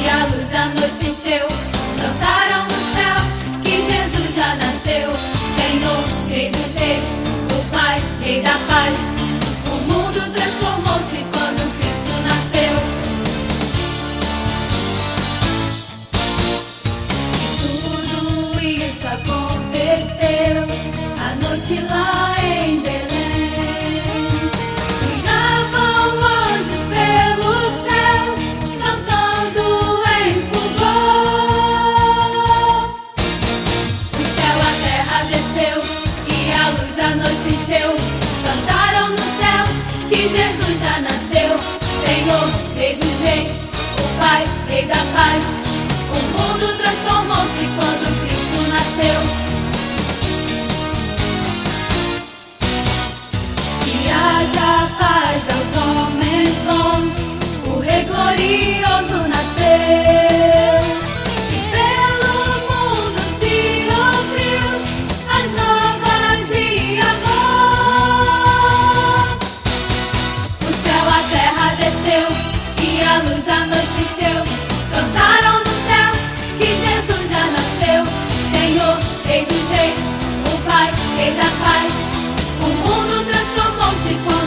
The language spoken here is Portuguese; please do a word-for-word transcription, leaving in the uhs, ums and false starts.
a luz a noite encheu. Cantaram no céu que Jesus já nasceu. Senhor, Rei dos Reis, o Pai, Rei da paz. O mundo transformou-se quando Cristo nasceu. Tudo isso aconteceu à noite lá em Belém. Cruzavam anjos pelo céu, cantando em fulgor. O céu, a terra desceu e a luz a noite encheu. Cantaram no céu que Jesus já nasceu. Senhor, Rei dos Reis, o Pai, Rei da paz. O mundo transformou-se quando Cristo nasceu. Que haja paz aos homens bons, o Rei glorioso nasceu. E pelo mundo se ouviu as novas de amor. O céu, a terra desceu e a luz a noite encheu. Cantaram no céu que Jesus já nasceu. Senhor, Rei dos Reis, o Pai, Rei da paz. O mundo transformou-se com